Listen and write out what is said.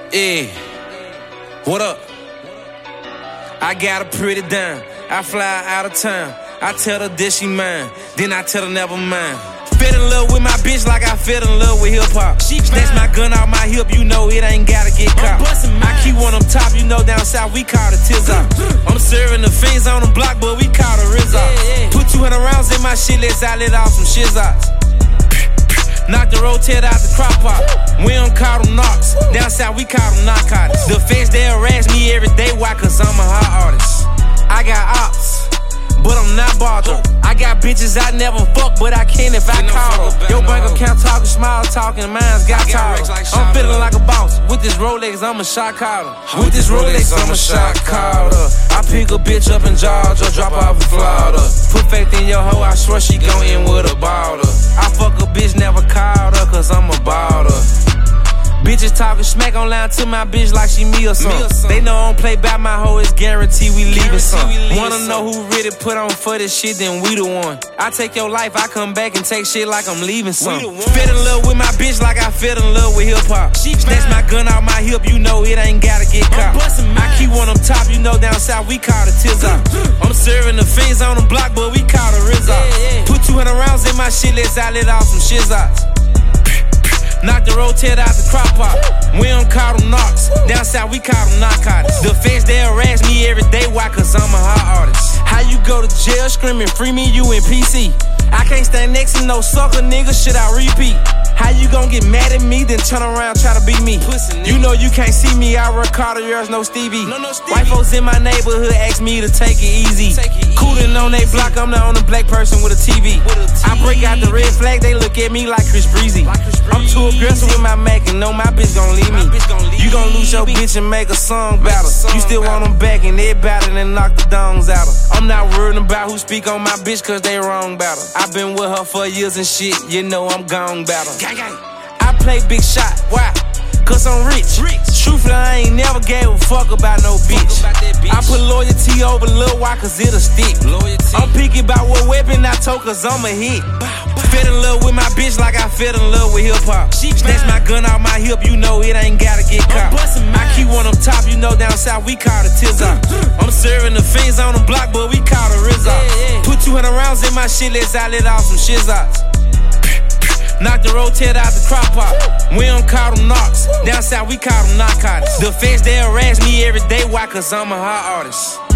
Yeah, what up? I got a pretty dime, I fly out of town. I tell her that she mine, then I tell her never mind. Fell in love with my bitch like I fell in love with hip-hop. Snatch my gun off my hip, you know it ain't gotta get caught. I keep one on top, you know down south we call it Tizop. I'm serving the fiends on the block, but we call it Rizzots. Put 200 rounds in my shit, let's I let off some shizots. Knock the rotate out the crop pop. We don't call them knocks. Down south we call them narcotics. The feds they harass me every day, why? Cause I'm a hot artist. I got ops, but I'm not bothered. I got bitches I never fuck, but I can if I call her. Your bank account talking, smile talking, mine's got taller. I'm feeling like a boss. With this Rolex, I'm a shot caller. With this Rolex, I'm a shot caller. I pick a bitch up in Georgia, drop off in Florida. Put faith in your hoe, I swear she gon' end with a baller. I fuck a bitch, never called her, cause I'm a baller. Bitches talking smack online to my bitch like she me or something. They know I don't play by my hoe, it's guaranteed we leaving some. Wanna know who really put on for this shit, then we the one. I take your life, I come back and take shit like I'm leaving some. Fell in love with my bitch like I fell in love with hip-hop. Snatch my gun off my hip, you know it ain't gotta get caught. I keep one on top, you know down south we call it Tizop. I'm serving the fiends on the block, but we call it Rizzots. Put 200 rounds in my shit, let's I let off some shizots. Knock the rotate out the crop pop. We don't call them knocks. Down south we call them narcotics. The feds they harass me every day, why? Cause I'm a hot artist. How you go to jail screaming free me, you in PC? I can't stand next to no sucker nigga, should I repeat? How you gon' get mad at me, then turn around try to beat me? You know you can't see me, I work harder, yours no Stevie. White folks in my neighborhood ask me to take it easy. Coolin' on they block, I'm the only black person with a TV. I break out the red flag, they look at me like Chris Breezy. I'm too aggressive with my Mac and know my bitch gon' leave me. You gon' lose your bitch and make a song about her. You still want them back and they bout it and knock the dongs out her. I'm not worried about who speak on my bitch cause they wrong about her. I been with her for years and shit, you know I'm gone about her. I play big shot, why? Cause I'm rich. Truthfully, I ain't never gave a fuck about no bitch. I put loyalty over lil' why cause it'll stick. I'm picky about what weapon I told cause I'm a hit. Fell in love with my bitch like I fell in love with hip-hop. Snatch my gun off my hip, you know it ain't gotta get caught. I keep one on top, you know down south we call it Tizop. I'm serving the fiends on the block, but we call it Rizzots. Put 200 rounds in my shit, let's I let off some shizots. Knock the rotate out the crop pop. We don't call them knocks. Down south we call them narcotics. The feds they harass me every day, why? Cause I'm a hot artist.